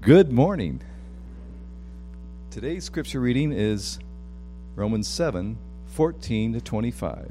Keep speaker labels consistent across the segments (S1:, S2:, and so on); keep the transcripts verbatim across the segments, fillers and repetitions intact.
S1: Good morning. Today's scripture reading is Romans seven, fourteen to twenty-five.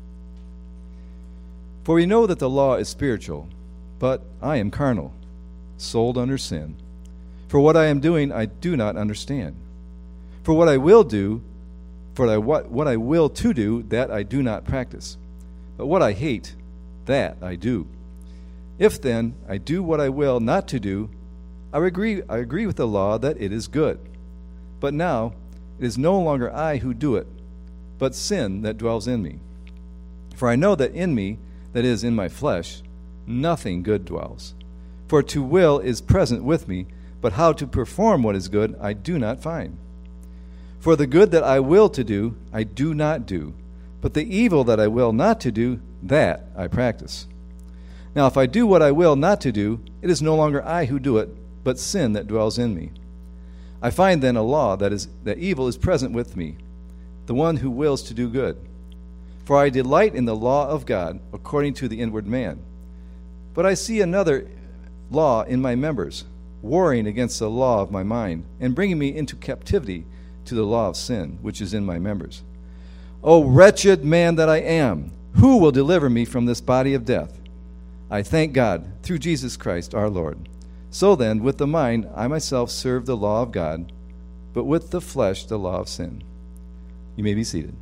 S1: For we know that the law is spiritual, but I am carnal, sold under sin. For what I am doing I do not understand. For what I will do, for I, what, what I will to do, that I do not practice. But what I hate, that I do. If then I do what I will not to do, I agree, I agree with the law that it is good. But now it is no longer I who do it, but sin that dwells in me. For I know that in me, that is, in my flesh, nothing good dwells. For to will is present with me, but how to perform what is good I do not find. For the good that I will to do, I do not do, but the evil that I will not to do, that I practice. Now if I do what I will not to do, it is no longer I who do it, but sin that dwells in me. I find then a law that is that evil is present with me, the one who wills to do good. For I delight in the law of God according to the inward man. But I see another law in my members, warring against the law of my mind, and bringing me into captivity to the law of sin, which is in my members. O wretched man that I am, who will deliver me from this body of death? I thank God through Jesus Christ our Lord. So then, with the mind, I myself serve the law of God, but with the flesh, the law of sin. You may be seated.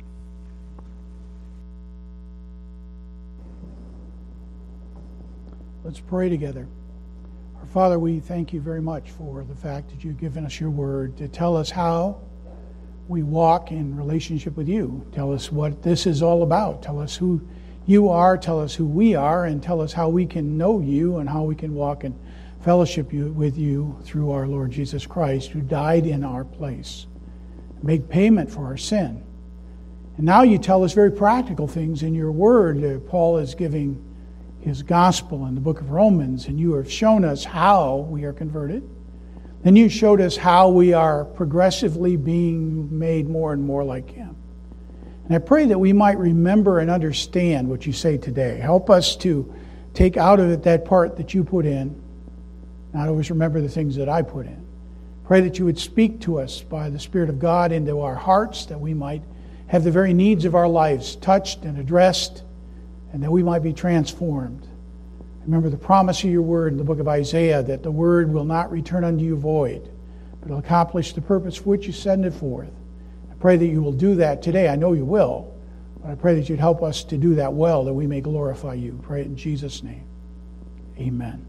S2: Let's pray together. Our Father, we thank you very much for the fact that you've given us your word to tell us how we walk in relationship with you. Tell us what this is all about. Tell us who you are, tell us who we are, and tell us how we can know you and how we can walk in fellowship you, with you through our Lord Jesus Christ, who died in our place, made payment for our sin. And now you tell us very practical things in your word. Uh, Paul is giving his gospel in the book of Romans, and you have shown us how we are converted. Then you showed us how we are progressively being made more and more like him. And I pray that we might remember and understand what you say today. Help us to take out of it that part that you put in, not always remember the things that I put in. Pray that you would speak to us by the Spirit of God into our hearts, that we might have the very needs of our lives touched and addressed, and that we might be transformed. Remember the promise of your word in the book of Isaiah, that the word will not return unto you void, but will accomplish the purpose for which you send it forth. I pray that you will do that today. I know you will, but I pray that you'd help us to do that well, that we may glorify you. Pray it in Jesus' name. Amen.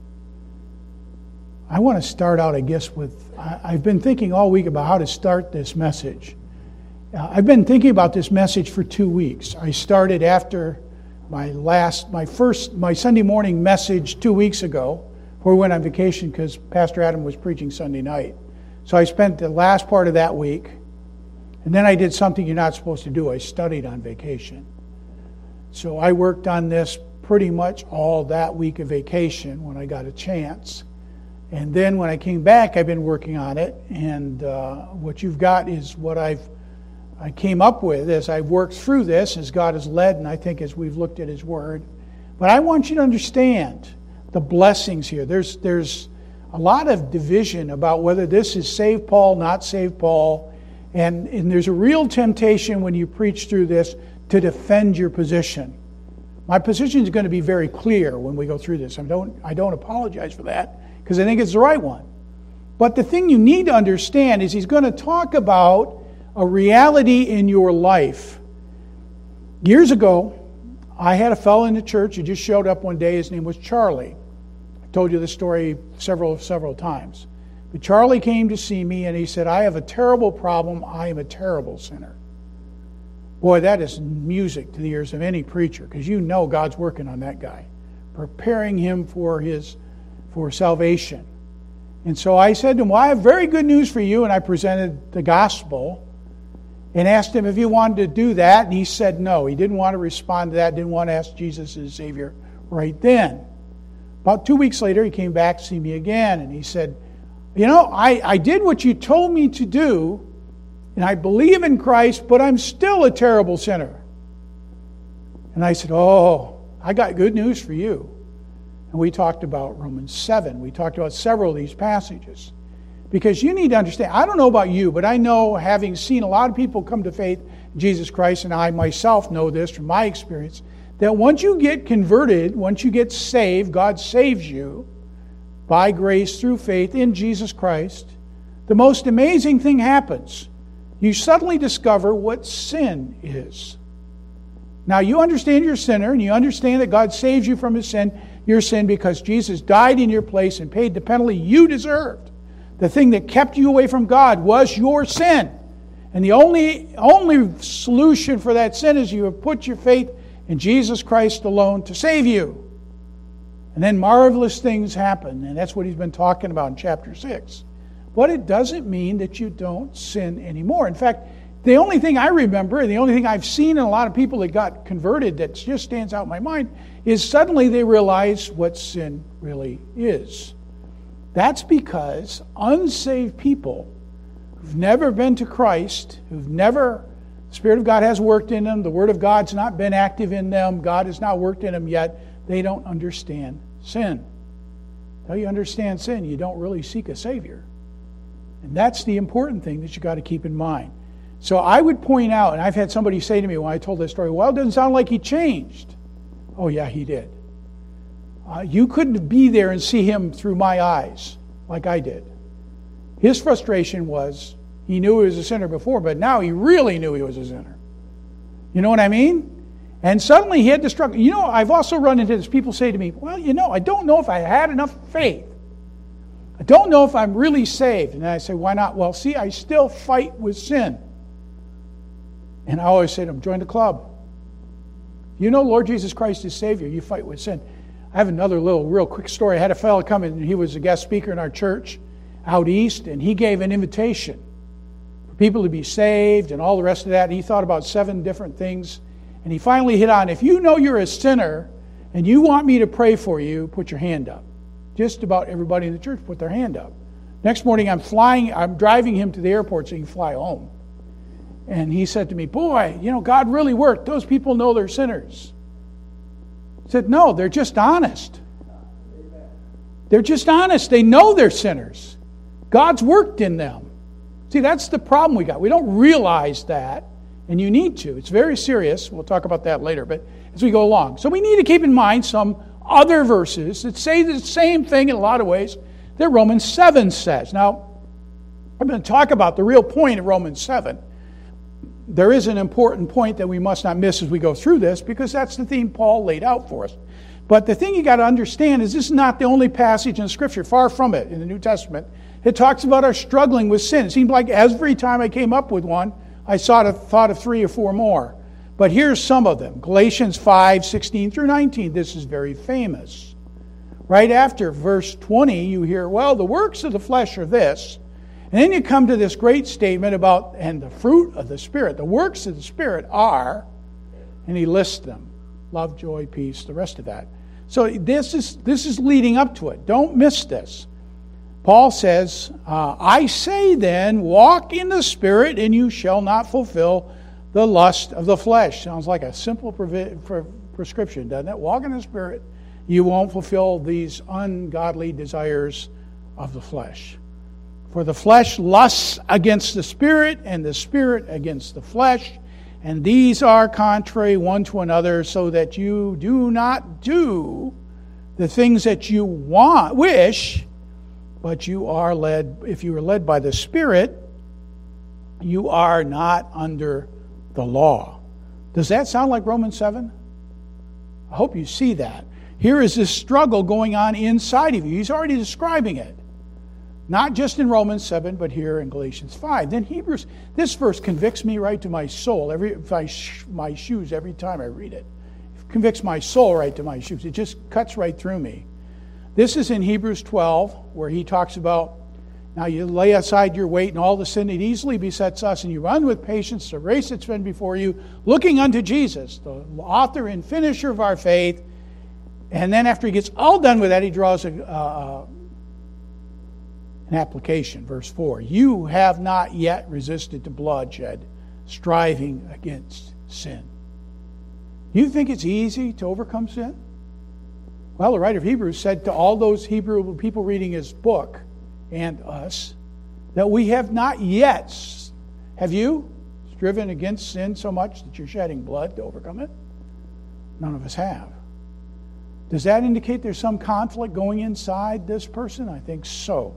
S2: I want to start out, I guess, with, I've been thinking all week about how to start this message. Uh, I've been thinking about this message for two weeks. I started after my last, my first, my Sunday morning message two weeks ago, before we went on vacation, because Pastor Adam was preaching Sunday night. So I spent the last part of that week, and then I did something you're not supposed to do. I studied on vacation. So I worked on this pretty much all that week of vacation when I got a chance. And then when I came back, I've been working on it, and uh, what you've got is what I've I came up with as I've worked through this, as God has led, and I think as we've looked at His Word. But I want you to understand the blessings here. There's there's a lot of division about whether this is save Paul, not save Paul, and, and there's a real temptation when you preach through this to defend your position. My position is going to be very clear when we go through this. I don't I don't apologize for that, because I think it's the right one. But the thing you need to understand is he's going to talk about a reality in your life. Years ago, I had a fellow in the church who just showed up one day. His name was Charlie. I told you this story several, several times. But Charlie came to see me and he said, I have a terrible problem. I am a terrible sinner. Boy, that is music to the ears of any preacher, because you know God's working on that guy, preparing him for his for salvation. And so I said to him, well, I have very good news for you, and I presented the gospel and asked him if he wanted to do that, and he said no. He didn't want to respond to that, didn't want to ask Jesus as Savior right then. About two weeks later, he came back to see me again, and he said, you know, I, I did what you told me to do, and I believe in Christ, but I'm still a terrible sinner. And I said, oh, I got good news for you. And we talked about Romans seven. We talked about several of these passages. Because you need to understand, I don't know about you, but I know, having seen a lot of people come to faith in Jesus Christ, and I myself know this from my experience, that once you get converted, once you get saved, God saves you by grace through faith in Jesus Christ, the most amazing thing happens. You suddenly discover what sin is. Now, you understand you're a sinner, and you understand that God saves you from his sin, your sin, because Jesus died in your place and paid the penalty you deserved. The thing that kept you away from God was your sin. And the only, only solution for that sin is you have put your faith in Jesus Christ alone to save you. And then marvelous things happen, and that's what he's been talking about in chapter six. But it doesn't mean that you don't sin anymore. In fact, the only thing I remember, and the only thing I've seen in a lot of people that got converted that just stands out in my mind, is suddenly they realize what sin really is. That's because unsaved people who've never been to Christ, who've never, the Spirit of God has worked in them, the Word of God's not been active in them, God has not worked in them yet, they don't understand sin. Until you understand sin, you don't really seek a Savior. And that's the important thing that you got to keep in mind. So I would point out, and I've had somebody say to me when I told this story, well, it doesn't sound like he changed. Oh yeah, he did. Uh, you couldn't be there and see him through my eyes like I did. His frustration was he knew he was a sinner before, but now he really knew he was a sinner. You know what I mean? And suddenly he had to struggle. You know, I've also run into this. People say to me, well, you know, I don't know if I had enough faith. I don't know if I'm really saved. And I say, why not? Well, see, I still fight with sin. And I always say to them, join the club. If you know Lord Jesus Christ is Savior, you fight with sin. I have another little real quick story. I had a fellow come in, and he was a guest speaker in our church out east, and he gave an invitation for people to be saved and all the rest of that. And he thought about seven different things. And he finally hit on, if you know you're a sinner and you want me to pray for you, put your hand up. Just about everybody in the church put their hand up. Next morning I'm flying, I'm driving him to the airport so he can fly home. And he said to me, boy, you know, God really worked. Those people know they're sinners. I said, no, they're just honest. They're just honest. They know they're sinners. God's worked in them. See, that's the problem we got. We don't realize that, and you need to. It's very serious. We'll talk about that later, but as we go along. So we need to keep in mind some other verses that say the same thing in a lot of ways that Romans seven says. Now, I'm going to talk about the real point of Romans seven. There is an important point that we must not miss as we go through this, because that's the theme Paul laid out for us. But the thing you got to understand is this is not the only passage in Scripture, far from it, in the New Testament. It talks about our struggling with sin. It seemed like every time I came up with one, I thought of, thought of three or four more. But here's some of them. Galatians five, sixteen through nineteen. This is very famous. Right after verse twenty, you hear, well, the works of the flesh are this. And then you come to this great statement about, and the fruit of the Spirit. The works of the Spirit are, and he lists them. Love, joy, peace, the rest of that. So this is this is leading up to it. Don't miss this. Paul says, uh, I say then, walk in the Spirit, and you shall not fulfill the lust of the flesh. Sounds like a simple previ- pre- prescription, doesn't it? Walk in the Spirit, you won't fulfill these ungodly desires of the flesh. For the flesh lusts against the Spirit, and the Spirit against the flesh, and these are contrary one to another, so that you do not do the things that you want, wish, but you are led, if you are led by the Spirit, you are not under the law. Does that sound like Romans seven? I hope you see that. Here is this struggle going on inside of you. He's already describing it. Not just in Romans seven, but here in Galatians five. Then Hebrews, this verse convicts me right to my soul, every my, my shoes every time I read it. It convicts my soul right to my shoes. It just cuts right through me. This is in Hebrews twelve, where he talks about, now you lay aside your weight and all the sin that easily besets us, and you run with patience the race that's been before you, looking unto Jesus, the author and finisher of our faith. And then after he gets all done with that, he draws a, uh, an application, verse four. You have not yet resisted to bloodshed, striving against sin. You think it's easy to overcome sin? Well, the writer of Hebrews said to all those Hebrew people reading his book and us that we have not yet, have you striven against sin so much that you're shedding blood to overcome it? None of us have. Does that indicate there's some conflict going inside this person? I think so.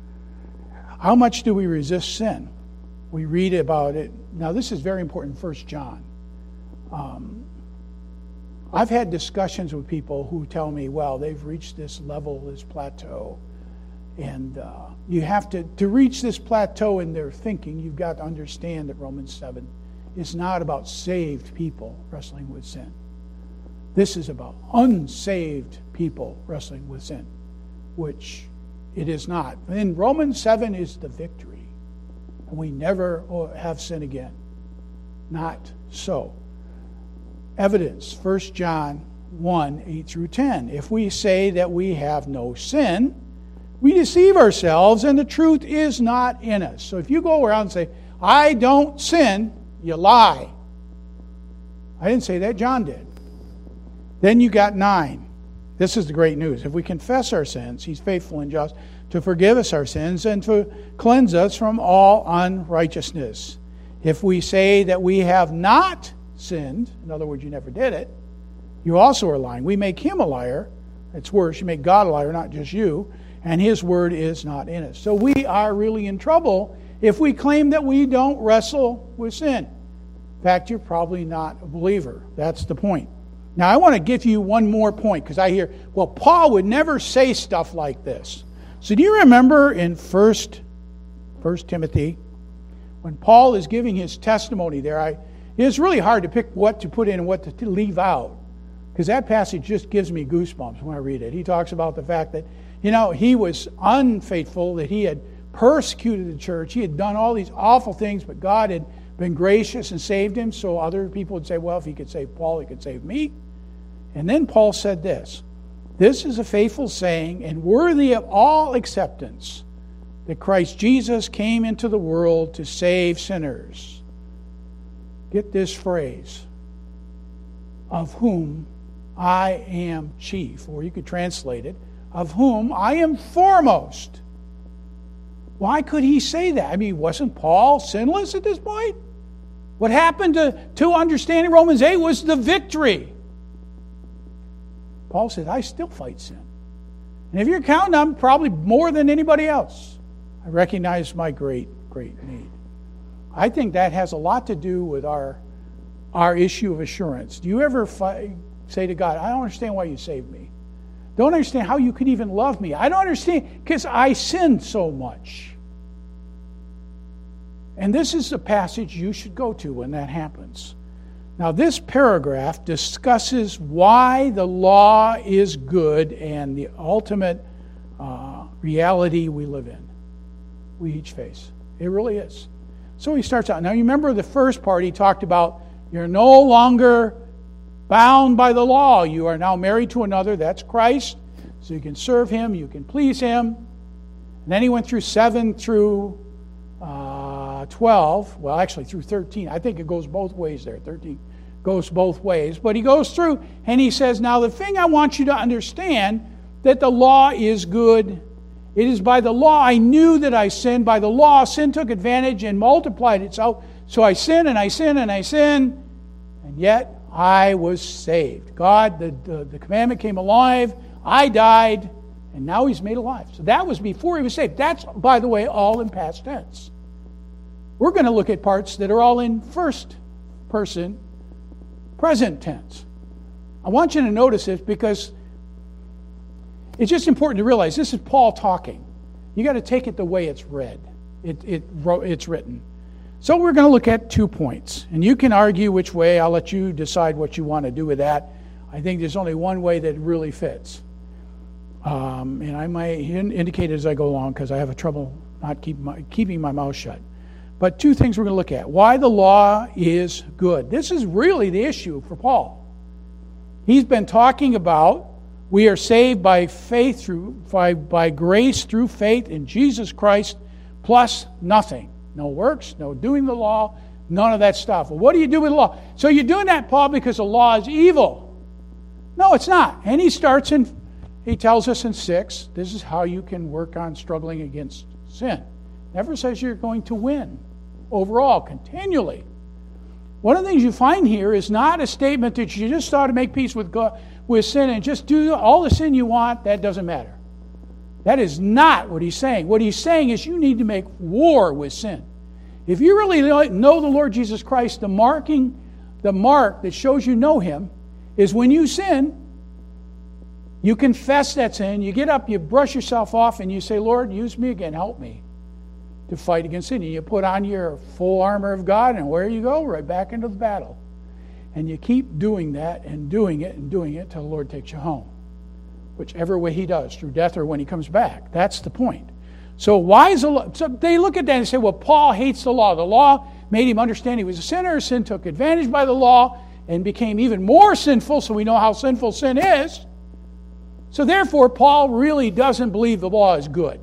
S2: How much do we resist sin? We read about it. Now, this is very important in First John. Um, I've had discussions with people who tell me, well, they've reached this level, this plateau. And uh, you have to, to reach this plateau in their thinking, you've got to understand that Romans seven is not about saved people wrestling with sin. This is about unsaved people wrestling with sin, which it is not. And Romans seven is the victory. And we never have sin again. Not so. Evidence, First John one, eight through ten. If we say that we have no sin, we deceive ourselves and the truth is not in us. So if you go around and say, I don't sin, you lie. I didn't say that, John did. Then you got nine. This is the great news. If we confess our sins, He's faithful and just to forgive us our sins and to cleanse us from all unrighteousness. If we say that we have not sinned, in other words, you never did it, you also are lying. We make Him a liar. It's worse. You make God a liar, not just you. And His word is not in us. So we are really in trouble if we claim that we don't wrestle with sin. In fact, you're probably not a believer. That's the point. Now, I want to give you one more point, because I hear, well, Paul would never say stuff like this. So do you remember in First Timothy, when Paul is giving his testimony there, I, it's really hard to pick what to put in and what to leave out, because that passage just gives me goosebumps when I read it. He talks about the fact that, you know, he was unfaithful, that he had persecuted the church, he had done all these awful things, but God had been gracious and saved him, so other people would say, well, if he could save Paul, he could save me. And then Paul said this, this is a faithful saying and worthy of all acceptance, that Christ Jesus came into the world to save sinners. Get this phrase, of whom I am chief, or you could translate it, of whom I am foremost. Why could he say that? I mean, wasn't Paul sinless at this point? What happened to, to understanding Romans eight was the victory. Paul said, I still fight sin. And if you're counting, I'm probably more than anybody else. I recognize my great, great need. I think that has a lot to do with our, our issue of assurance. Do you ever fi- say to God, I don't understand why you saved me. Don't understand how you could even love me. I don't understand because I sinned so much. And this is the passage you should go to when that happens. Now, this paragraph discusses why the law is good and the ultimate uh, reality we live in. We each face. It really is. So he starts out. Now, you remember the first part, he talked about you're no longer bound by the law. You are now married to another. That's Christ. So you can serve Him. You can please Him. And then he went through seven through uh, twelve. Well, actually through thirteen. I think it goes both ways there. thirteen goes both ways. But he goes through and he says, now the thing I want you to understand, that the law is good. It is by the law I knew that I sinned. By the law, sin took advantage and multiplied itself. So I sin and I sin and I sin. And yet I was saved. God, the, the, the commandment came alive. I died. And now He's made alive. So that was before He was saved. That's, by the way, all in past tense. We're going to look at parts that are all in first person, present tense. I want you to notice this because it's just important to realize this is Paul talking. You got to take it the way it's read. It, it, it's written. So we're going to look at two points. And you can argue which way. I'll let you decide what you want to do with that. I think there's only one way that really fits. Um, and I might indicate it as I go along because I have a trouble not keep my, keeping my mouth shut. But two things we're going to look at. Why the law is good. This is really the issue for Paul. He's been talking about we are saved by faith through by, by grace through faith in Jesus Christ plus nothing. No works, no doing the law, none of that stuff. Well, what do you do with the law? So you're doing that, Paul, because the law is evil. No, it's not. And he starts in he tells us in six, this is how you can work on struggling against sin. Never says you're going to win overall, continually. One of the things you find here is not a statement that you just ought to make peace with God, with sin and just do all the sin you want. That doesn't matter. That is not what he's saying. What he's saying is you need to make war with sin. If you really know the Lord Jesus Christ, the marking, the mark that shows you know Him is when you sin, you confess that sin, you get up, you brush yourself off, and you say, Lord, use me again, help me to fight against sin. And you put on your full armor of God, and where you go? Right back into the battle. And you keep doing that and doing it and doing it till the Lord takes you home. Whichever way He does, through death or when He comes back. That's the point. So why is the law? So they look at that and say, well, Paul hates the law. The law made him understand he was a sinner. Sin took advantage by the law and became even more sinful, so we know how sinful sin is. So therefore, Paul really doesn't believe the law is good.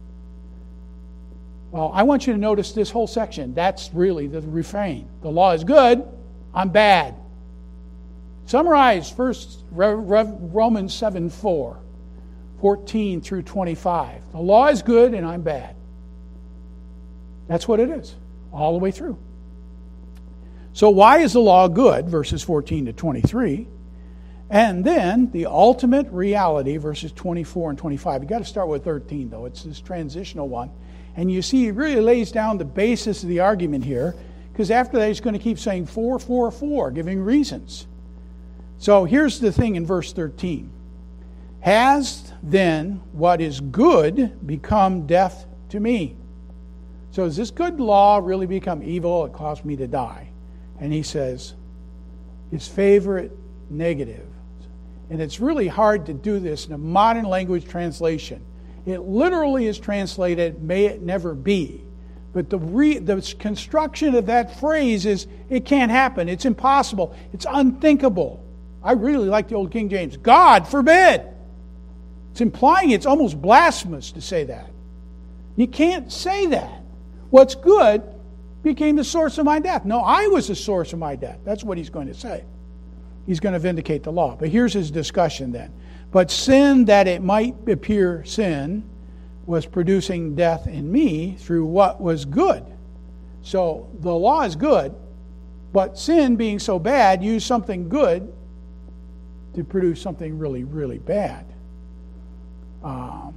S2: Well, I want you to notice this whole section. That's really the refrain. The law is good, I'm bad. Summarize first Romans seven four. fourteen through twenty-five. The law is good and I'm bad. That's what it is, all the way through. So why is the law good, verses fourteen to twenty-three? And then the ultimate reality, verses twenty-four and twenty-five. You've got to start with thirteen, though. It's this transitional one. And you see, he really lays down the basis of the argument here, because after that he's going to keep saying four, four, four, giving reasons. So here's the thing in verse thirteen. Has then what is good become death to me? So has this good law really become evil? It caused me to die. And he says, his favorite negative. And it's really hard to do this in a modern language translation. It literally is translated, may it never be. But the, re, the construction of that phrase is, it can't happen. It's impossible. It's unthinkable. I really like the old King James. God forbid. It's implying it's almost blasphemous to say that. You can't say that. What's good became the source of my death. No, I was the source of my death. That's what he's going to say. He's going to vindicate the law. But here's his discussion then. But sin, that it might appear sin, was producing death in me through what was good. So the law is good, but sin, being so bad, used something good to produce something really, really bad. Um,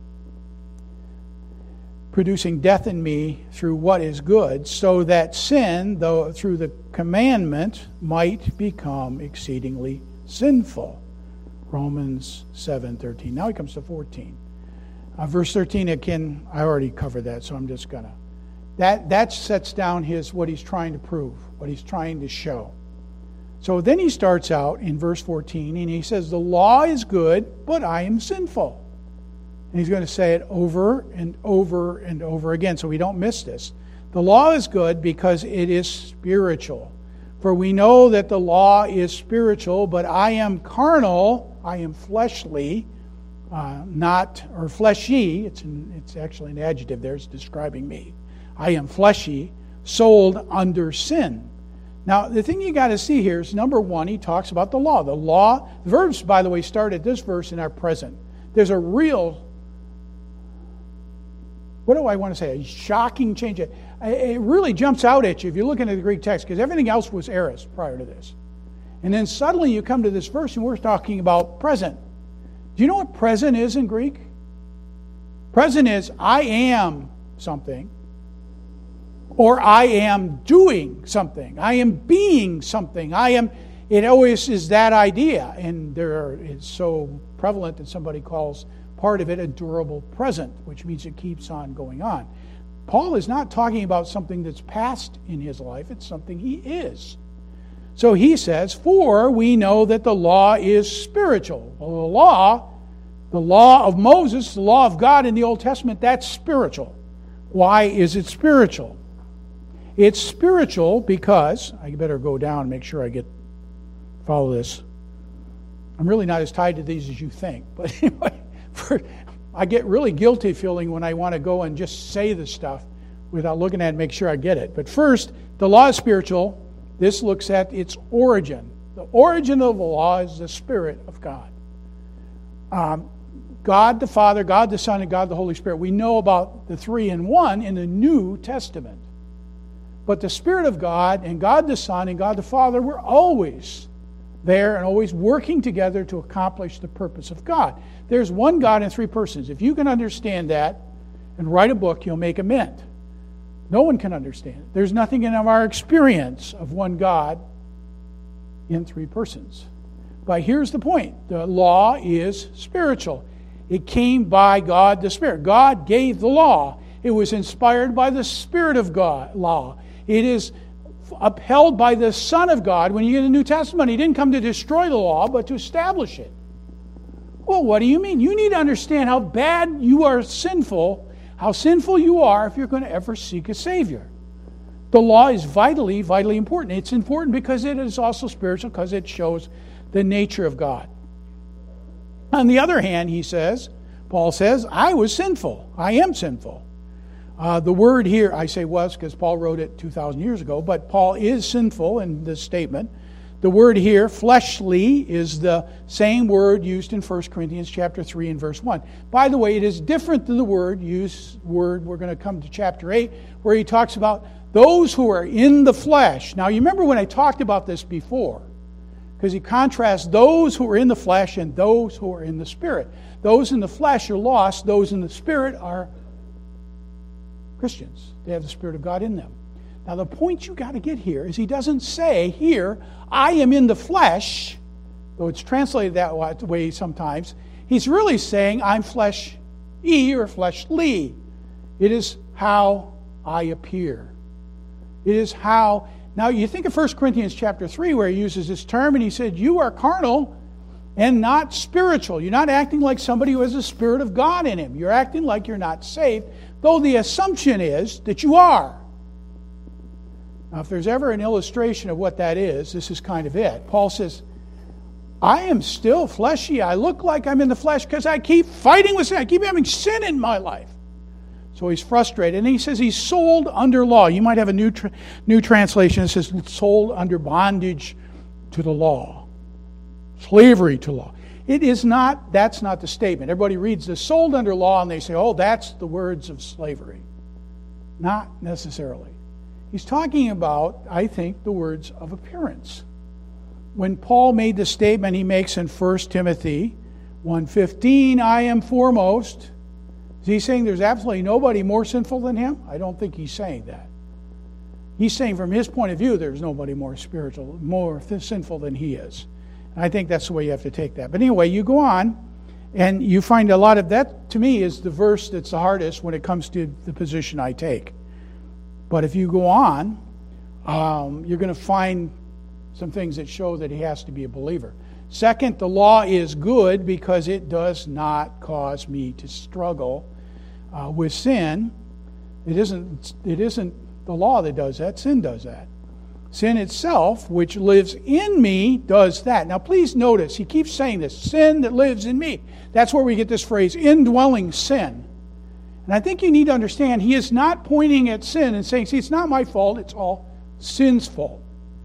S2: producing death in me through what is good, so that sin, though through the commandment, might become exceedingly sinful. Romans seven thirteen. Now he comes to fourteen. Uh, verse thirteen, again, I already covered that, so I'm just going to... That, that sets down his what he's trying to prove, what he's trying to show. So then he starts out in verse fourteen, and he says, the law is good, but I am sinful. And he's going to say it over and over and over again, so we don't miss this. The law is good because it is spiritual. For we know that the law is spiritual, but I am carnal, I am fleshly, uh, not, or fleshy, it's, an, it's actually an adjective there, it's describing me. I am fleshy, sold under sin. Now, the thing you got to see here is, number one, he talks about the law. The law, the verbs, by the way, start at this verse and are present. There's a real, what do I want to say, a shocking change. It, it really jumps out at you if you look into the Greek text, because everything else was aorist prior to this. And then suddenly you come to this verse and we're talking about present. Do you know what present is in Greek? Present is, I am something. Or I am doing something. I am being something. I am. It always is that idea. And there are, it's so prevalent that somebody calls part of it a durable present, which means it keeps on going on. Paul is not talking about something that's past in his life. It's something he is. So he says, for we know that the law is spiritual. Well, the law, the law of Moses, the law of God in the Old Testament, that's spiritual. Why is it spiritual? It's spiritual because, I better go down and make sure I get follow this. I'm really not as tied to these as you think. But anyway, for, I get really guilty feeling when I want to go and just say the stuff without looking at it and make sure I get it. But first, the law is spiritual. This looks at its origin. The origin of the law is the Spirit of God. Um, God the Father, God the Son, and God the Holy Spirit. We know about the three in one in the New Testament. But the Spirit of God and God the Son and God the Father were always there and always working together to accomplish the purpose of God. There's one God in three persons. If you can understand that and write a book, you'll make a mint. No one can understand it. There's nothing in our experience of one God in three persons. But here's the point. The law is spiritual. It came by God the Spirit. God gave the law. It was inspired by the Spirit of God law. It is upheld by the Son of God. When you get the New Testament, He didn't come to destroy the law, but to establish it. Well, what do you mean? You need to understand how bad you are sinful, how sinful you are if you're going to ever seek a Savior. The law is vitally, vitally important. It's important because it is also spiritual, because it shows the nature of God. On the other hand, he says, Paul says, I was sinful. I am sinful. Uh, the word here, I say was because Paul wrote it two thousand years ago, but Paul is sinful in this statement. The word here, fleshly, is the same word used in First Corinthians chapter three and verse one. By the way, it is different than the word used, word we're going to come to chapter eight, where he talks about those who are in the flesh. Now, you remember when I talked about this before, because he contrasts those who are in the flesh and those who are in the Spirit. Those in the flesh are lost. Those in the Spirit are Christians. They have the Spirit of God in them. Now, the point you got to get here is he doesn't say here, I am in the flesh, though it's translated that way sometimes. He's really saying, I'm flesh-y or fleshly. It is how I appear. It is how... Now, you think of First Corinthians chapter three, where he uses this term, and he said, you are carnal and not spiritual. You're not acting like somebody who has the Spirit of God in him. You're acting like you're not saved, though the assumption is that you are. Now, if there's ever an illustration of what that is, this is kind of it. Paul says, I am still fleshy. I look like I'm in the flesh because I keep fighting with sin. I keep having sin in my life. So he's frustrated. And he says he's sold under law. You might have a new tra- new translation that says sold under bondage to the law. Slavery to law. It is not, that's not the statement. Everybody reads the sold under law and they say, oh, that's the words of slavery. Not necessarily. He's talking about, I think, the words of appearance. When Paul made the statement he makes in First Timothy one fifteen, I am foremost, is he saying there's absolutely nobody more sinful than him? I don't think he's saying that. He's saying from his point of view there's nobody more spiritual, more sinful than he is. And I think that's the way you have to take that. But anyway, you go on, and you find a lot of that, to me, is the verse that's the hardest when it comes to the position I take. But if you go on, um, you're going to find some things that show that he has to be a believer. Second, the law is good because it does not cause me to struggle uh, with sin. It isn't, it isn't the law that does that. Sin does that. Sin itself, which lives in me, does that. Now, please notice, he keeps saying this, sin that lives in me. That's where we get this phrase, indwelling sin. And I think you need to understand, he is not pointing at sin and saying, see, it's not my fault, it's all sin's fault.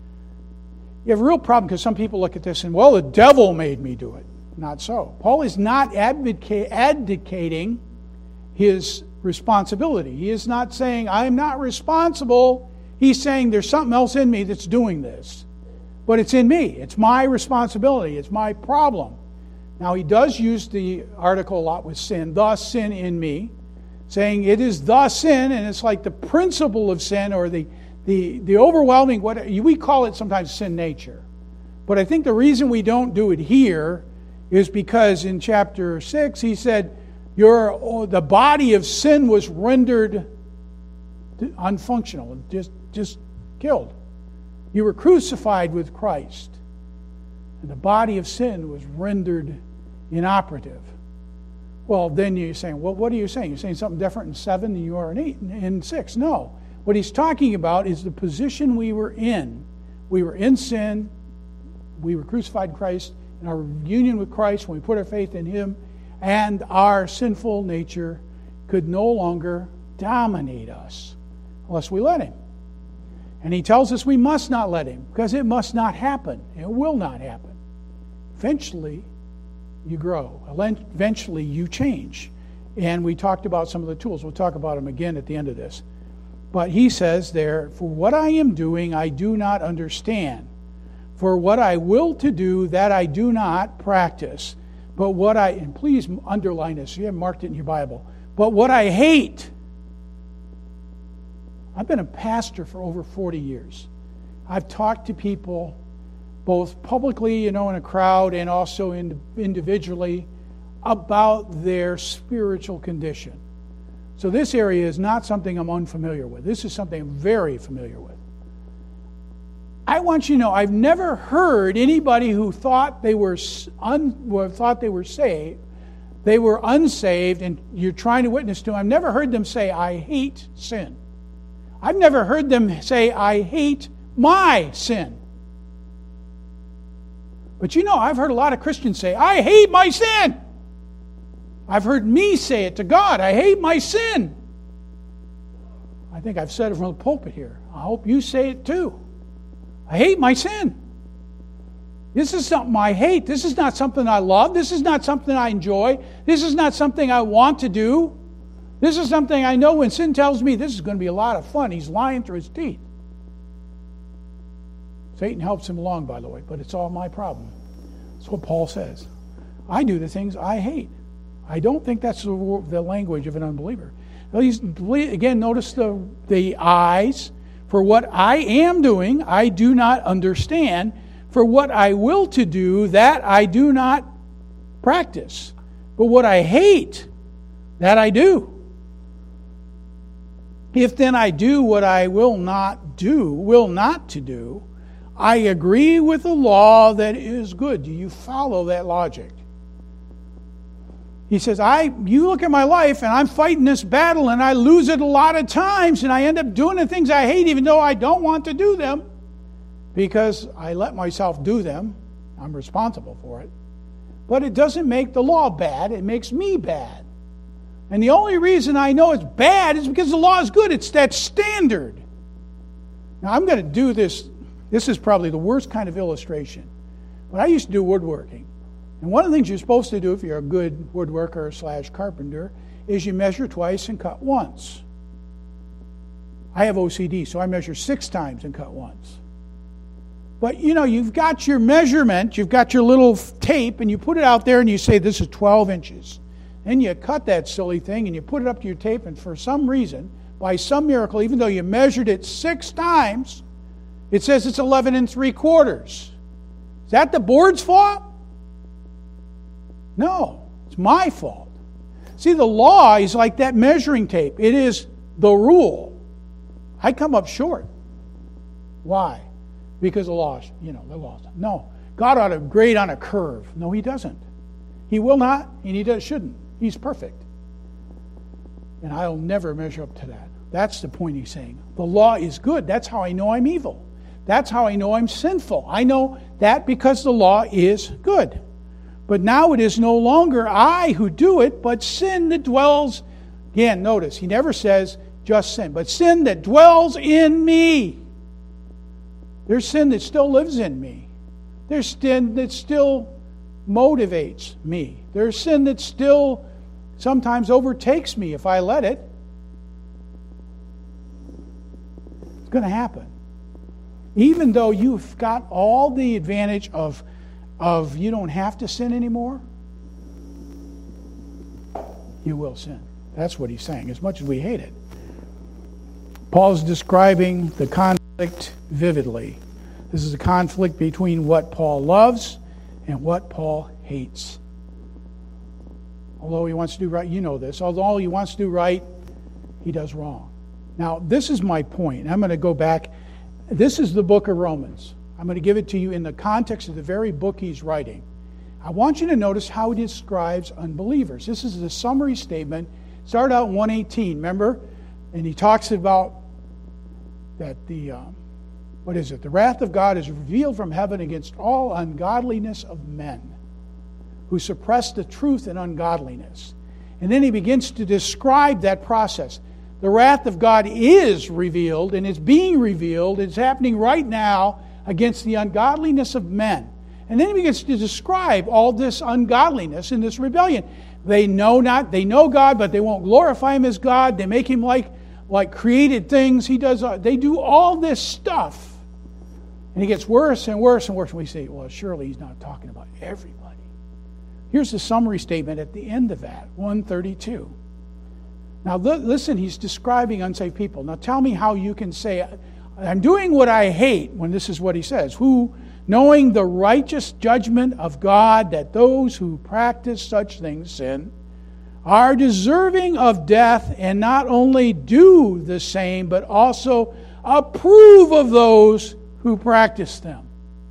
S2: You have a real problem because some people look at this and, well, the devil made me do it. Not so. Paul is not advocate, advocating his responsibility. He is not saying, I am not responsible. He's saying there's something else in me that's doing this. But it's in me. It's my responsibility. It's my problem. Now, he does use the article a lot with sin, the sin in me, saying it is the sin, and it's like the principle of sin or the The the overwhelming, what we call it sometimes sin nature. But I think the reason we don't do it here is because in chapter six he said, your oh, the body of sin was rendered unfunctional, just, just killed. You were crucified with Christ. And the body of sin was rendered inoperative. Well, then you're saying, well, what are you saying? You're saying something different in seven than you are in eight, in six. No. What he's talking about is the position we were in. We were in sin. We were crucified in Christ. In our union with Christ, when we put our faith in Him, and our sinful nature could no longer dominate us unless we let Him. And he tells us we must not let Him because it must not happen. It will not happen. Eventually, you grow. Eventually, you change. And we talked about some of the tools. We'll talk about them again at the end of this. But he says there, for what I am doing, I do not understand. For what I will to do, that I do not practice. But what I, and please underline this, you haven't marked it in your Bible. But what I hate, I've been a pastor for over forty years. I've talked to people, both publicly, you know, in a crowd, and also in, individually, about their spiritual condition. So this area is not something I'm unfamiliar with. This is something I'm very familiar with. I want you to know, I've never heard anybody who thought they were un, well, thought they were saved, they were unsaved, and you're trying to witness to them. I've never heard them say, I hate sin. I've never heard them say, I hate my sin. But you know, I've heard a lot of Christians say, I hate my sin. I've heard me say it to God, I hate my sin. I think I've said it from the pulpit here. I hope you say it too. I hate my sin. This is something I hate. This is not something I love. This is not something I enjoy. This is not something I want to do. This is something I know when sin tells me this is going to be a lot of fun, he's lying through his teeth. Satan helps him along, by the way, but it's all my problem. That's what Paul says. I do the things I hate. I don't think that's the, the language of an unbeliever. Again, notice the, the eyes. For what I am doing, I do not understand. For what I will to do, that I do not practice. But what I hate, that I do. If then I do what I will not do, will not to do, I agree with the law that is good. Do you follow that logic? He says, I, you look at my life and I'm fighting this battle and I lose it a lot of times and I end up doing the things I hate even though I don't want to do them because I let myself do them. I'm responsible for it. But it doesn't make the law bad. It makes me bad. And the only reason I know it's bad is because the law is good. It's that standard. Now I'm going to do this. This is probably the worst kind of illustration. But I used to do woodworking. And one of the things you're supposed to do if you're a good woodworker slash carpenter is you measure twice and cut once. I have O C D, so I measure six times and cut once. But, you know, you've got your measurement, you've got your little tape, and you put it out there and you say, this is twelve inches. Then you cut that silly thing and you put it up to your tape, and for some reason, by some miracle, even though you measured it six times, it says it's eleven and three quarters. Is that the board's fault? No, it's my fault. See, the law is like that measuring tape. It is the rule. I come up short. Why? Because the law, you know, the law. No, God ought to grade on a curve. No, he doesn't. He will not, and he does, shouldn't. He's perfect. And I'll never measure up to that. That's the point he's saying. The law is good. That's how I know I'm evil. That's how I know I'm sinful. I know that because the law is good. But now it is no longer I who do it, but sin that dwells. Again, notice, he never says just sin, but sin that dwells in me. There's sin that still lives in me. There's sin that still motivates me. There's sin that still sometimes overtakes me if I let it. It's going to happen. Even though you've got all the advantage of of you don't have to sin anymore, you will sin. That's what he's saying, as much as we hate it. Paul's describing the conflict vividly. This is a conflict between what Paul loves and what Paul hates. Although he wants to do right, you know this, although he wants to do right, he does wrong. Now, this is my point. I'm going to go back. This is the book of Romans. I'm going to give it to you in the context of the very book he's writing. I want you to notice how he describes unbelievers. This is the summary statement. Start out in one eighteen, remember? And he talks about that the, um, what is it? The wrath of God is revealed from heaven against all ungodliness of men who suppress the truth in ungodliness. And then he begins to describe that process. The wrath of God is revealed, and it's being revealed. It's happening right now against the ungodliness of men. And then he begins to describe all this ungodliness and this rebellion. They know not, they know God, but they won't glorify Him as God. They make Him like, like created things. He does. They do all this stuff. And it gets worse and worse and worse. And we say, well, surely He's not talking about everybody. Here's the summary statement at the end of that, one thirty-two. Now listen, he's describing unsaved people. Now tell me how you can say, I'm doing what I hate, when this is what he says. Who, knowing the righteous judgment of God, that those who practice such things sin, are deserving of death, and not only do the same, but also approve of those who practice them.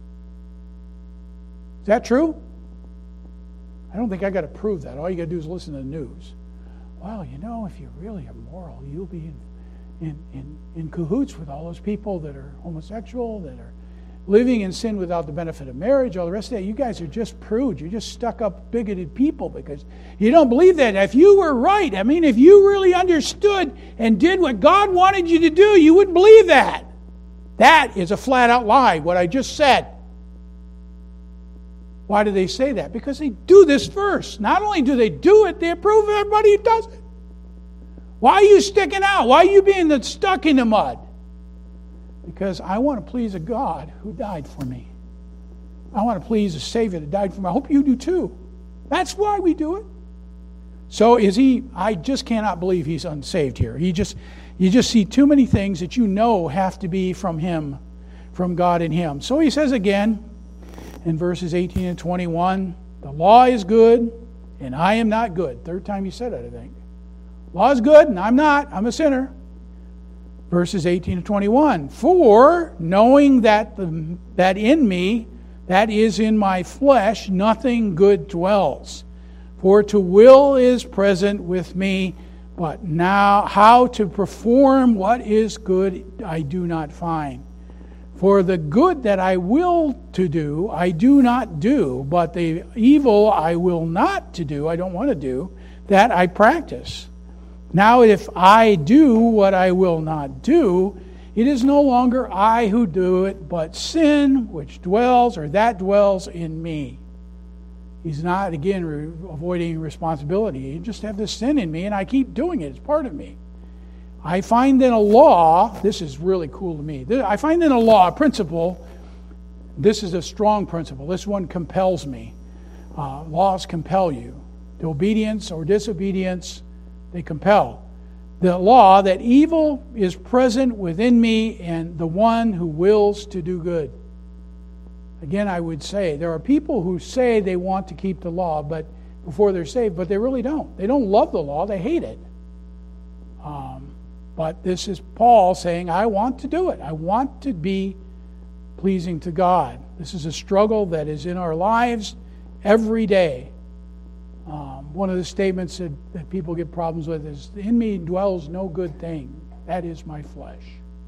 S2: Is that true? I don't think I got to prove that. All you got to do is listen to the news. Well, you know, if you really are moral, you'll be in, in, in, in cahoots with all those people that are homosexual, that are living in sin without the benefit of marriage, all the rest of that. You guys are just prudes. You're just stuck-up, bigoted people because you don't believe that. If you were right, I mean, if you really understood and did what God wanted you to do, you wouldn't believe that. That is a flat-out lie, what I just said. Why do they say that? Because they do this first. Not only do they do it, they approve of everybody who does it. Why are you sticking out? Why are you being stuck in the mud? Because I want to please a God who died for me. I want to please a Savior that died for me. I hope you do too. That's why we do it. So is he, I just cannot believe he's unsaved here. He just, you just see too many things that you know have to be from him, from God in him. So he says again, in verses eighteen and twenty-one, the law is good, and I am not good. Third time he said it, I think. Law is good, and I'm not. I'm a sinner. Verses eighteen and twenty-one, for knowing that, the, that in me, that is in my flesh, nothing good dwells. For to will is present with me, but now how to perform what is good I do not find. For the good that I will to do, I do not do, but the evil I will not to do, I don't want to do, that I practice. Now if I do what I will not do, it is no longer I who do it, but sin which dwells, or that dwells in me. He's not, again, re- avoiding responsibility. You just have this sin in me, and I keep doing it. It's part of me. I find in a law, this is really cool to me, I find in a law, a principle, this is a strong principle. This one compels me. Uh, laws compel you. To obedience or disobedience, they compel. The law that evil is present within me and the one who wills to do good. Again, I would say, there are people who say they want to keep the law but before they're saved, but they really don't. They don't love the law, they hate it. Um, But this is Paul saying, I want to do it. I want to be pleasing to God. This is a struggle that is in our lives every day. Um, one of the statements that, that people get problems with is, in me dwells no good thing. That is my flesh.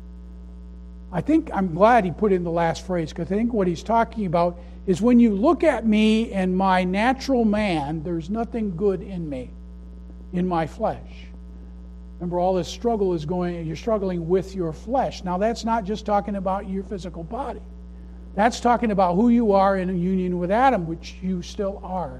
S2: I think, I'm glad he put in the last phrase, because I think what he's talking about is when you look at me and my natural man, there's nothing good in me, in my flesh. Remember, all this struggle is going, you're struggling with your flesh. Now, that's not just talking about your physical body. That's talking about who you are in a union with Adam, which you still are.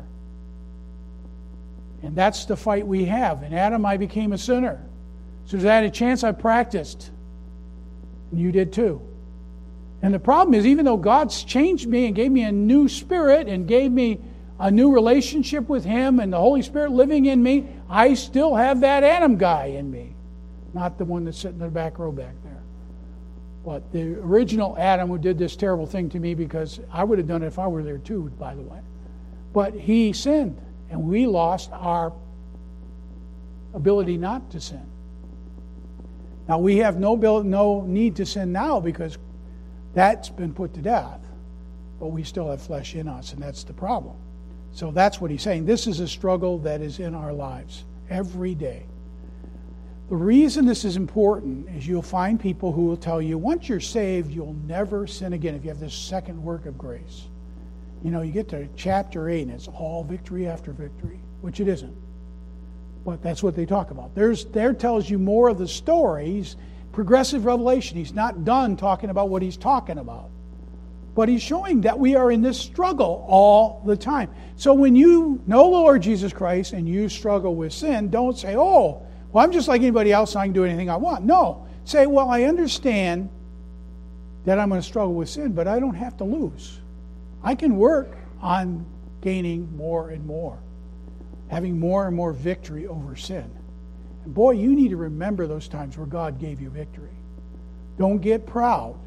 S2: And that's the fight we have. In Adam, I became a sinner. So as I had a chance, I practiced. And you did too. And the problem is, even though God's changed me and gave me a new spirit and gave me a new relationship with Him and the Holy Spirit living in me, I still have that Adam guy in me. Not the one that's sitting in the back row back there. But the original Adam who did this terrible thing to me, because I would have done it if I were there too, by the way. But he sinned, and we lost our ability not to sin. Now, we have no, no need to sin now because that's been put to death. But we still have flesh in us, and that's the problem. So that's what he's saying. This is a struggle that is in our lives every day. The reason this is important is you'll find people who will tell you, once you're saved, you'll never sin again if you have this second work of grace. You know, you get to chapter eight, and it's all victory after victory, which it isn't. But that's what they talk about. There's, there tells you more of the stories, progressive revelation. He's not done talking about what he's talking about. But he's showing that we are in this struggle all the time. So when you know the Lord Jesus Christ and you struggle with sin, don't say, oh, well, I'm just like anybody else and I can do anything I want. No. Say, well, I understand that I'm going to struggle with sin, but I don't have to lose. I can work on gaining more and more, having more and more victory over sin. And boy, you need to remember those times where God gave you victory. Don't get proud.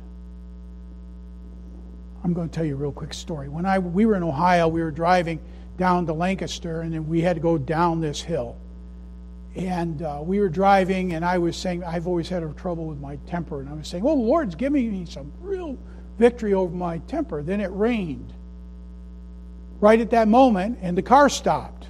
S2: I'm going to tell you a real quick story. When I we were in Ohio, we were driving down to Lancaster, and then we had to go down this hill. And uh, we were driving, and I was saying, I've always had a trouble with my temper, and I was saying, oh, the Lord's giving me some real victory over my temper. Then it rained right at that moment, and the car stopped.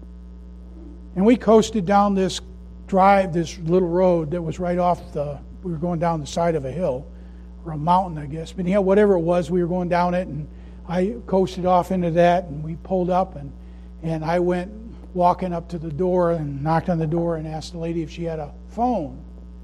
S2: And we coasted down this drive, this little road that was right off the, we were going down the side of a hill, or a mountain, I guess. But anyhow, whatever it was, we were going down it, and I coasted off into that, and we pulled up, and, and I went walking up to the door and knocked on the door and asked the lady if she had a phone.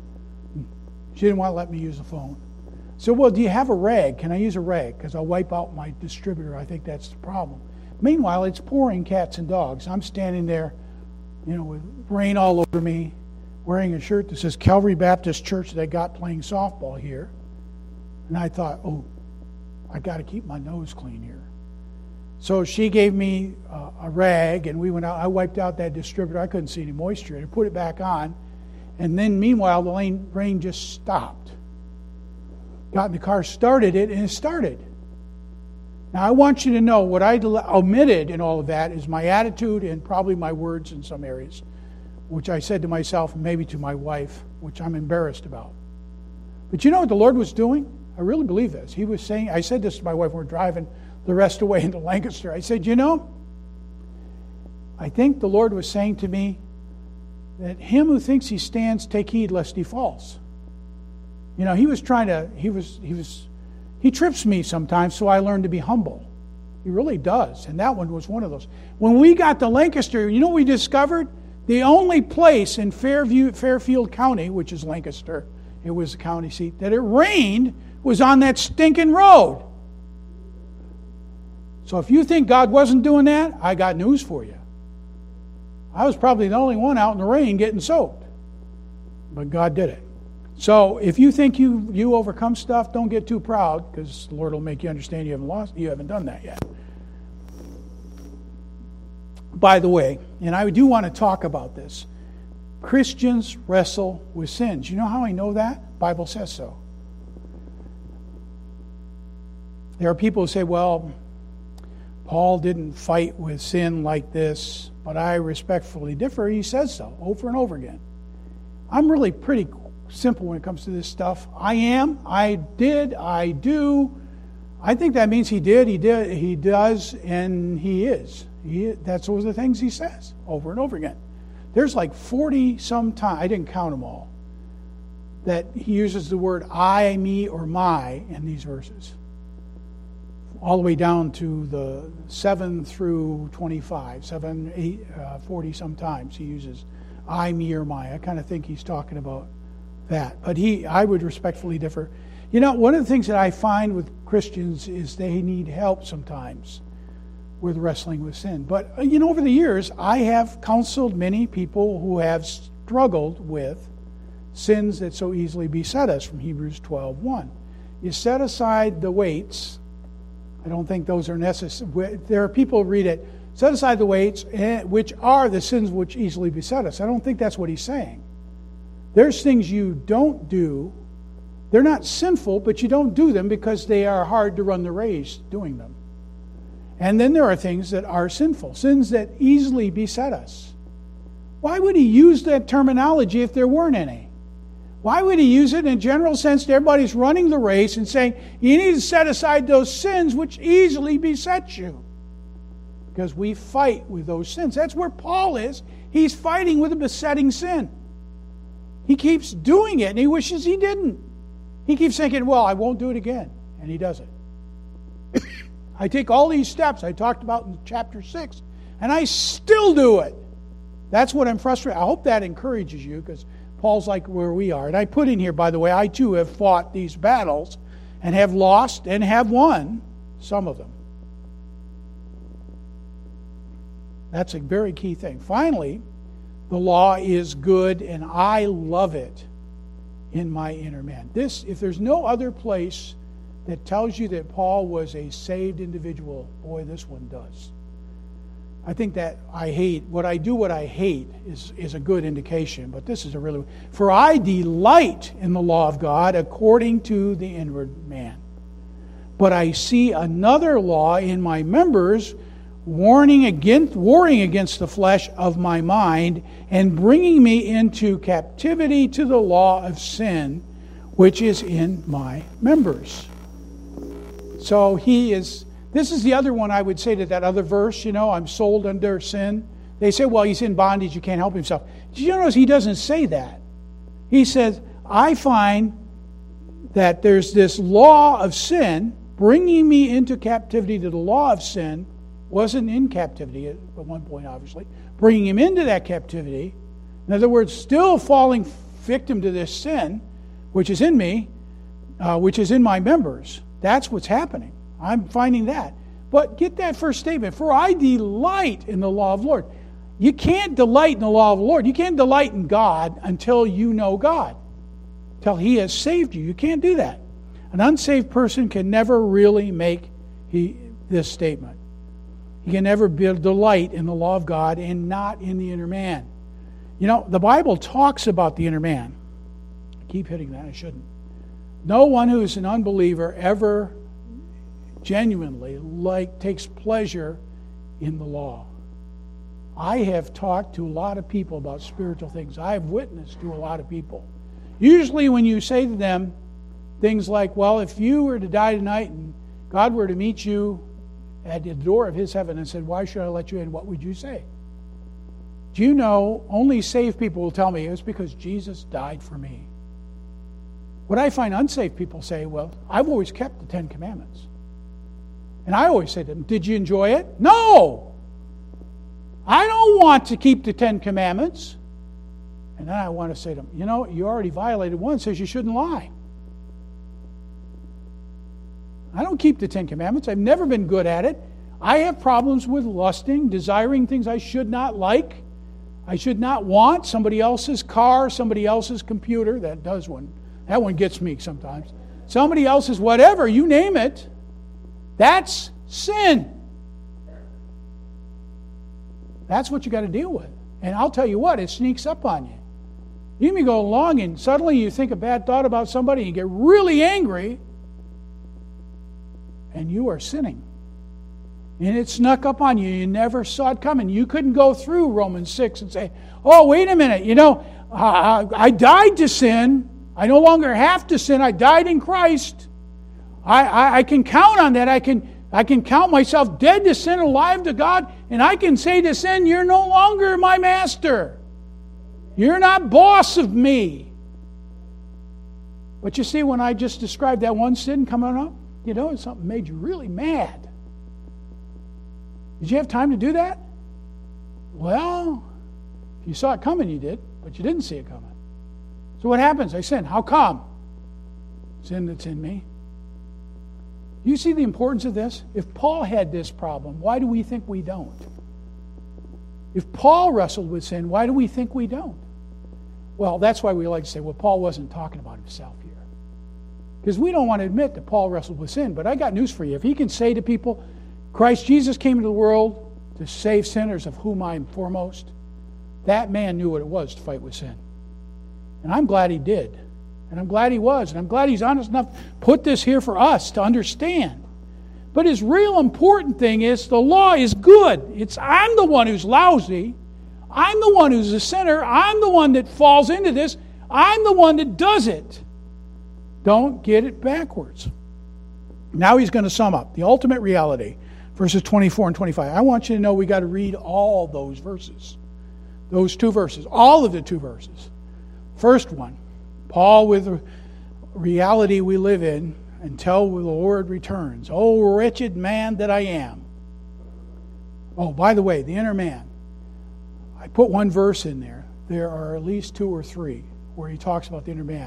S2: She didn't want to let me use the phone. So, well, do you have a rag? Can I use a rag? Because I'll wipe out my distributor. I think that's the problem. Meanwhile, it's pouring cats and dogs. I'm standing there, you know, with rain all over me, wearing a shirt that says Calvary Baptist Church that I got playing softball here. And I thought, oh, I got to keep my nose clean here. So she gave me uh, a rag, and we went out. I wiped out that distributor. I couldn't see any moisture. I put it back on. And then, meanwhile, the rain, rain just stopped. Got in the car, started it, and it started. Now, I want you to know what I omitted in all of that is my attitude and probably my words in some areas, which I said to myself and maybe to my wife, which I'm embarrassed about. But you know what the Lord was doing? I really believe this. He was saying, I said this to my wife when we were driving the rest of the way into Lancaster. I said, you know, I think the Lord was saying to me that him who thinks he stands, take heed lest he falls. You know, he was trying to, he was, he was, he trips me sometimes, so I learned to be humble. He really does. And that one was one of those. When we got to Lancaster, you know what we discovered? The only place in Fairview, Fairfield County, which is Lancaster, it was the county seat, that it rained was on that stinking road. So if you think God wasn't doing that, I got news for you. I was probably the only one out in the rain getting soaked. But God did it. So if you think you, you overcome stuff, don't get too proud, because the Lord will make you understand you haven't lost, you haven't done that yet. By the way, and I do want to talk about this, Christians wrestle with sins. You know how I know that? The Bible says so. There are people who say, well, Paul didn't fight with sin like this, but I respectfully differ. He says so over and over again. I'm really pretty simple when it comes to this stuff. I am, I did, I do. I think that means he did, he did, he does, and he is. He, that's those are the things he says over and over again. There's like forty some times, I didn't count them all, that he uses the word I, me, or my in these verses. All the way down to the seven through twenty-five, seven, eight, uh, forty sometimes he uses I, me, or my. I kind of think he's talking about that. But he, I would respectfully differ. You know, one of the things that I find with Christians is they need help sometimes with wrestling with sin. But, you know, over the years, I have counseled many people who have struggled with sins that so easily beset us, from Hebrews twelve one. You set aside the weights. I don't think those are necessary. There are people who read it, set aside the weights, which are the sins which easily beset us. I don't think that's what he's saying. There's things you don't do. They're not sinful, but you don't do them because they are hard to run the race doing them. And then there are things that are sinful, sins that easily beset us. Why would he use that terminology if there weren't any? Why would he use it in a general sense that everybody's running the race and saying, you need to set aside those sins which easily beset you? Because we fight with those sins. That's where Paul is. He's fighting with a besetting sin. He keeps doing it, and he wishes he didn't. He keeps thinking, well, I won't do it again. And he does it. I take all these steps I talked about in chapter six, and I still do it. That's what I'm frustrated. I hope that encourages you, because Paul's like where we are. And I put in here, by the way, I too have fought these battles, and have lost and have won some of them. That's a very key thing. Finally, the law is good, and I love it in my inner man. This, if there's no other place that tells you that Paul was a saved individual, boy, this one does. I think that I hate, what I do, what I hate is, is a good indication, but this is a really, for I delight in the law of God according to the inward man. But I see another law in my members, warning against, warring against the flesh of my mind, and bringing me into captivity to the law of sin, which is in my members. So he is, this is the other one I would say to that other verse, you know, I'm sold under sin. They say, well, he's in bondage, you can't help himself. Did you notice he doesn't say that? He says, I find that there's this law of sin bringing me into captivity to the law of sin. Wasn't in captivity at one point, obviously. Bringing him into that captivity. In other words, still falling victim to this sin, which is in me, uh, which is in my members. That's what's happening. I'm finding that. But get that first statement. For I delight in the law of the Lord. You can't delight in the law of the Lord. You can't delight in God until you know God. Until He has saved you. You can't do that. An unsaved person can never really make he, this statement. He can never build delight in the law of God and not in the inner man. You know, the Bible talks about the inner man. I keep hitting that, I shouldn't. No one who is an unbeliever ever genuinely like takes pleasure in the law. I have talked to a lot of people about spiritual things. I have witnessed to a lot of people. Usually when you say to them things like, well, if you were to die tonight and God were to meet you at the door of His heaven and said, why should I let you in? What would you say? Do you know, only saved people will tell me it's because Jesus died for me. What I find unsaved people say, well, I've always kept the Ten Commandments. And I always say to them, did you enjoy it? No! I don't want to keep the Ten Commandments. And then I want to say to them, you know, you already violated one, says you shouldn't lie. I don't keep the Ten Commandments. I've never been good at it. I have problems with lusting, desiring things I should not like. I should not want somebody else's car, somebody else's computer. That does one. That one gets me sometimes. Somebody else's whatever, you name it. That's sin. That's what you got to deal with. And I'll tell you what, it sneaks up on you. You may go along and suddenly you think a bad thought about somebody and you get really angry. And you are sinning. And it snuck up on you. You never saw it coming. You couldn't go through Romans six and say, oh, wait a minute. You know, uh, I died to sin. I no longer have to sin. I died in Christ. I, I, I can count on that. I can, I can count myself dead to sin, alive to God. And I can say to sin, you're no longer my master. You're not boss of me. But you see, when I just described that one sin coming up, you know, something made you really mad. Did you have time to do that? Well, if you saw it coming, you did, but you didn't see it coming. So what happens? I sin. How come? Sin that's in me. You see the importance of this? If Paul had this problem, why do we think we don't? If Paul wrestled with sin, why do we think we don't? Well, that's why we like to say, well, Paul wasn't talking about himself here. Because we don't want to admit that Paul wrestled with sin. But I got news for you. If he can say to people, Christ Jesus came into the world to save sinners, of whom I am foremost, that man knew what it was to fight with sin. And I'm glad he did. And I'm glad he was. And I'm glad he's honest enough to put this here for us to understand. But his real important thing is the law is good. It's I'm the one who's lousy. I'm the one who's a sinner. I'm the one that falls into this. I'm the one that does it. Don't get it backwards. Now he's going to sum up the ultimate reality, verses twenty-four and twenty-five. I want you to know we got to read all those verses. Those two verses. All of the two verses. First one, Paul with the reality we live in until the Lord returns. Oh, wretched man that I am. Oh, by the way, the inner man. I put one verse in there. There are at least two or three where he talks about the inner man.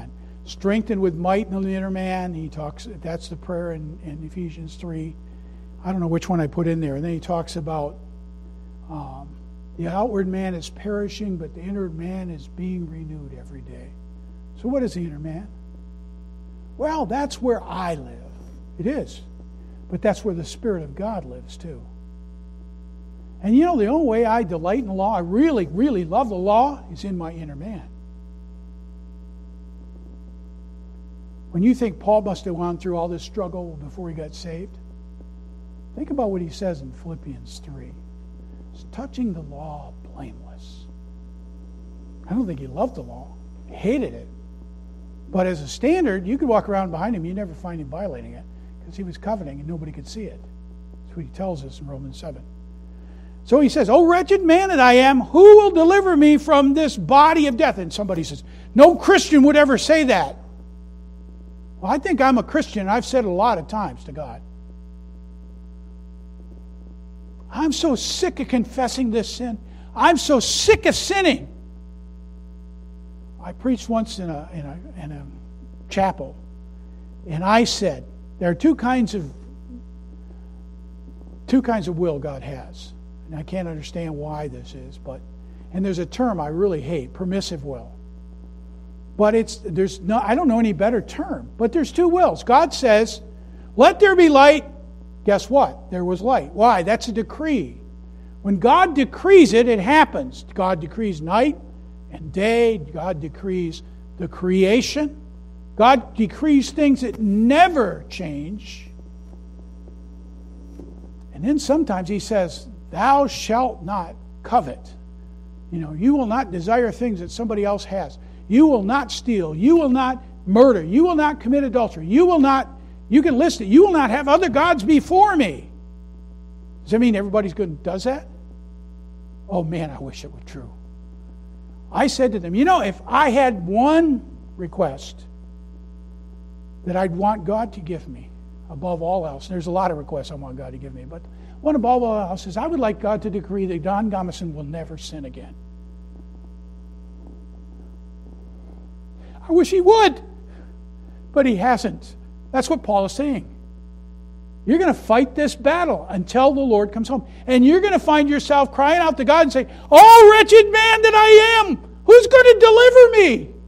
S2: strengthened with might in the inner man. He talks, that's the prayer in, in Ephesians three. I don't know which one I put in there. And then he talks about um, the outward man is perishing, but the inner man is being renewed every day. So what is the inner man? Well, that's where I live. It is. But that's where the Spirit of God lives too. And you know, the only way I delight in the law, I really, really love the law, is in my inner man. When you think Paul must have gone through all this struggle before he got saved, think about what he says in Philippians three. It's touching the law blameless. I don't think he loved the law. He hated it. But as a standard, you could walk around behind him, you never find him violating it, because he was coveting and nobody could see it. That's what he tells us in Romans seven. So he says, "O wretched man that I am, who will deliver me from this body of death?" And somebody says, no Christian would ever say that. Well, I think I'm a Christian. I've said it a lot of times to God. I'm so sick of confessing this sin. I'm so sick of sinning. I preached once in a, in a, in a chapel, and I said, there are two kinds of two kinds of will God has. And I can't understand why this is, but and there's a term I really hate, permissive will. But it's there's no I don't know any better term. But there's two wills. God says, "Let there be light." Guess what? There was light. Why? That's a decree. When God decrees it, it happens. God decrees night and day. God decrees the creation. God decrees things that never change. And then sometimes He says, "Thou shalt not covet." You know, you will not desire things that somebody else has. You will not steal. You will not murder. You will not commit adultery. You will not, you can list it, you will not have other gods before me. Does that mean everybody's good does that? Oh man, I wish it were true. I said to them, you know, if I had one request that I'd want God to give me above all else, and there's a lot of requests I want God to give me, but one above all else is I would like God to decree that Don Gomison will never sin again. I wish he would, but he hasn't. That's what Paul is saying. You're going to fight this battle until the Lord comes home. And you're going to find yourself crying out to God and say, "Oh, wretched man that I am, who's going to deliver me?"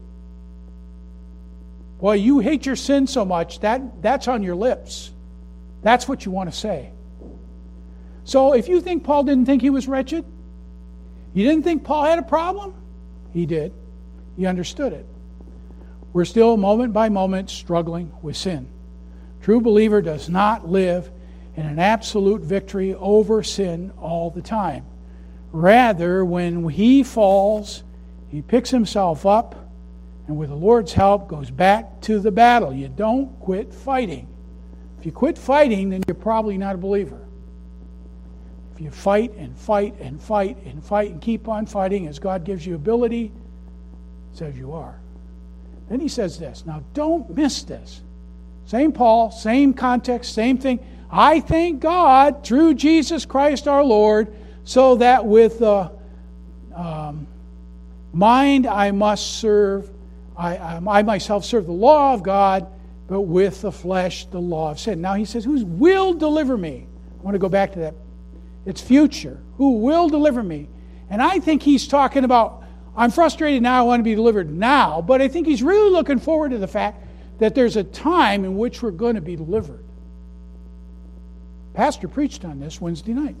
S2: Boy, you hate your sin so much, that, that's on your lips. That's what you want to say. So if you think Paul didn't think he was wretched, you didn't think Paul had a problem? He did. He understood it. We're still moment by moment struggling with sin. True believer does not live in an absolute victory over sin all the time. Rather, when he falls, he picks himself up and with the Lord's help goes back to the battle. You don't quit fighting. If you quit fighting, then you're probably not a believer. If you fight and fight and fight and fight and keep on fighting as God gives you ability, says you are. Then he says this. Now, don't miss this. Same Paul, same context, same thing. I thank God through Jesus Christ our Lord, so that with the um, mind I must serve, I, I, I myself serve the law of God, but with the flesh the law of sin. Now he says, who will deliver me? I want to go back to that. It's future. Who will deliver me? And I think he's talking about, I'm frustrated now, I want to be delivered now, but I think he's really looking forward to the fact that there's a time in which we're going to be delivered. Pastor preached on this Wednesday night.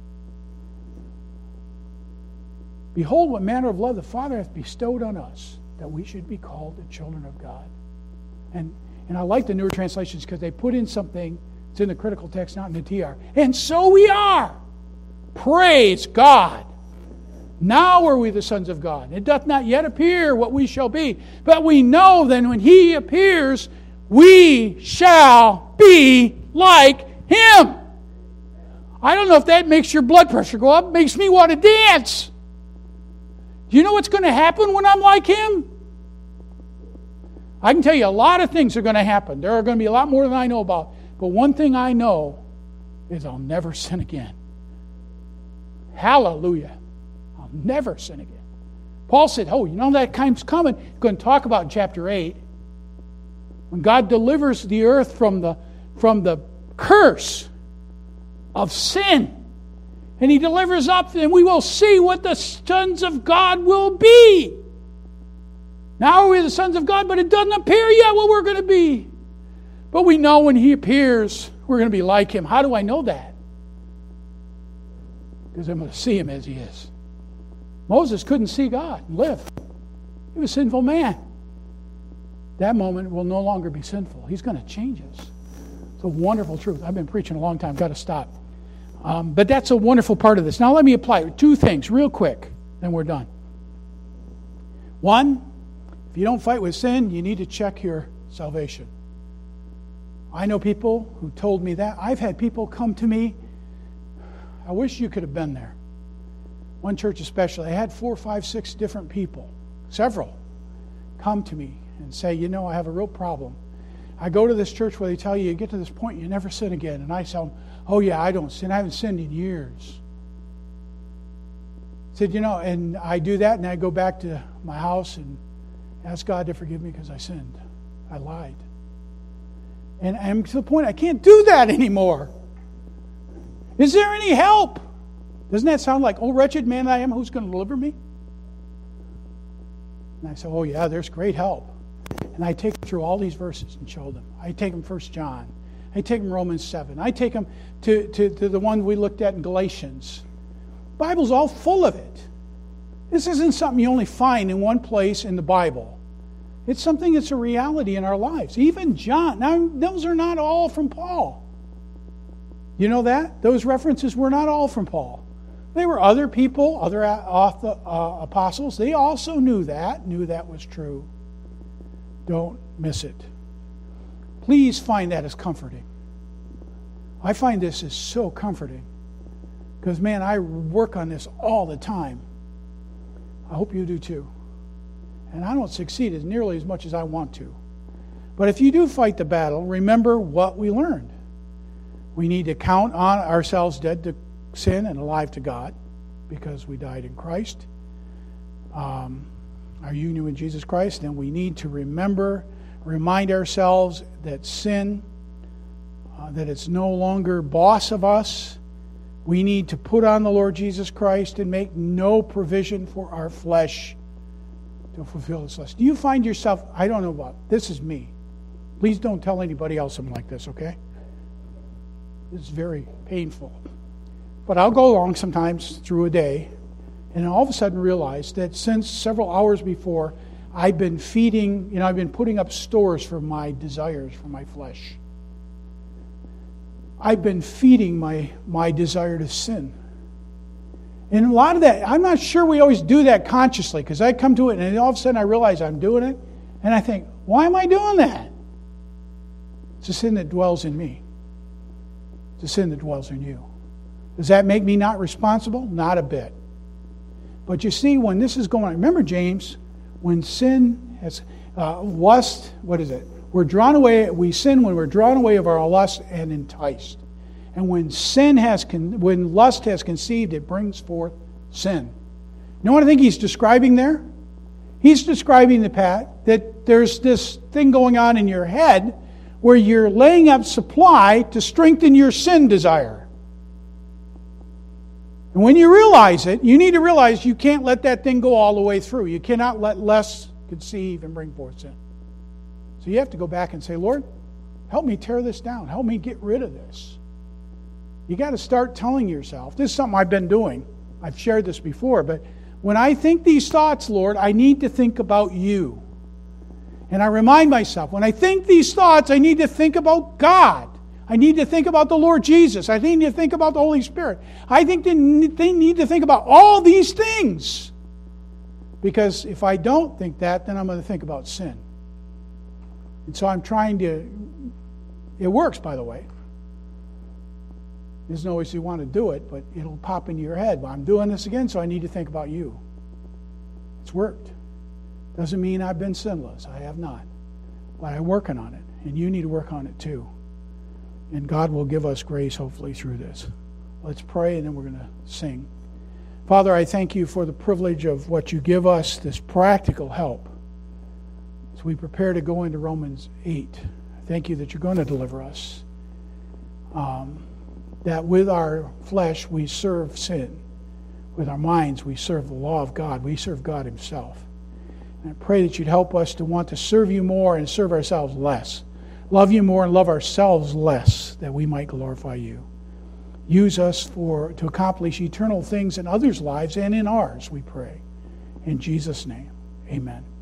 S2: Behold, what manner of love the Father hath bestowed on us, that we should be called the children of God. And and I like the newer translations because they put in something that's in the critical text, not in the T R. And so we are. Praise God. Now are we the sons of God. It doth not yet appear what we shall be, but we know that when He appears, we shall be like Him. I don't know if that makes your blood pressure go up. It makes me want to dance. Do you know what's going to happen when I'm like Him? I can tell you a lot of things are going to happen. There are going to be a lot more than I know about. But one thing I know is I'll never sin again. Hallelujah. I'll never sin again. Paul said, oh, you know that time's coming. He's going to talk about in chapter eight. When God delivers the earth from the, from the curse of sin, and He delivers up, then we will see what the sons of God will be. Now we're the sons of God, but it doesn't appear yet what we're going to be. But we know when He appears, we're going to be like Him. How do I know that? Because I'm going to see Him as He is. Moses couldn't see God and live. He was a sinful man. That moment will no longer be sinful. He's going to change us. It's a wonderful truth. I've been preaching a long time. Got to stop. Um, but that's a wonderful part of this. Now let me apply two things real quick, then we're done. One, if you don't fight with sin, you need to check your salvation. I know people who told me that. I've had people come to me. I wish you could have been there. One church especially, I had four, five, six different people, several, come to me and say, you know, I have a real problem. I go to this church where they tell you, you get to this point, you never sin again. And I tell them, oh yeah, I don't sin. I haven't sinned in years. I said, you know, and I do that, and I go back to my house and ask God to forgive me because I sinned. I lied. And I'm to the point I can't do that anymore. Is there any help? Doesn't that sound like, oh, wretched man I am, who's going to deliver me? And I say, oh yeah, there's great help. And I take them through all these verses and show them. I take them First John. I take them Romans seven. I take them to, to, to the one we looked at in Galatians. The Bible's all full of it. This isn't something you only find in one place in the Bible. It's something that's a reality in our lives. Even John. Now, those are not all from Paul. You know that? Those references were not all from Paul. They were other people, other uh, apostles. They also knew that, knew that was true. Don't miss it. Please find that as comforting. I find this is so comforting. Because, man, I work on this all the time. I hope you do too. And I don't succeed as nearly as much as I want to. But if you do fight the battle, remember what we learned. We need to count on ourselves dead to sin and alive to God because we died in Christ. Um, our union with Jesus Christ. And we need to remember, remind ourselves that sin, uh, that it's no longer boss of us. We need to put on the Lord Jesus Christ and make no provision for our flesh to fulfill its lust. Do you find yourself, I don't know about, this is me. Please don't tell anybody else I'm like this, okay? This is very painful. But I'll go along sometimes through a day and all of a sudden realize that since several hours before, I've been feeding, you know, I've been putting up stores for my desires, for my flesh. I've been feeding my, my desire to sin. And a lot of that, I'm not sure we always do that consciously, because I come to it and all of a sudden I realize I'm doing it, and I think, why am I doing that? It's a sin that dwells in me. It's a sin that dwells in you. Does that make me not responsible? Not a bit. But you see, when this is going on, remember James, when sin has uh, lust, what is it? We're drawn away, we sin when we're drawn away of our lust and enticed. And when sin has, con- when lust has conceived, it brings forth sin. You know what I think he's describing there? He's describing the fact that there's this thing going on in your head where you're laying up supply to strengthen your sin desire. And when you realize it, you need to realize you can't let that thing go all the way through. You cannot let lust conceive and bring forth sin. So you have to go back and say, Lord, help me tear this down. Help me get rid of this. You got to start telling yourself, this is something I've been doing. I've shared this before, but when I think these thoughts, Lord, I need to think about you. And I remind myself, when I think these thoughts, I need to think about God. I need to think about the Lord Jesus. I need to think about the Holy Spirit. I think they need to think about all these things. Because if I don't think that, then I'm going to think about sin. And so I'm trying to... It works, by the way. It isn't always you want to do it, but it'll pop into your head. Well, I'm doing this again, so I need to think about you. It's worked. Doesn't mean I've been sinless. I have not. But I'm working on it. And you need to work on it too. And God will give us grace, hopefully, through this. Let's pray, and then we're going to sing. Father, I thank you for the privilege of what you give us, this practical help. As we prepare to go into Romans eight, thank you that you're going to deliver us. Um, that with our flesh we serve sin. With our minds we serve the law of God. We serve God himself. And I pray that you'd help us to want to serve you more and serve ourselves less. Love you more and love ourselves less, that we might glorify you. Use us for to accomplish eternal things in others' lives and in ours, we pray. In Jesus' name, amen.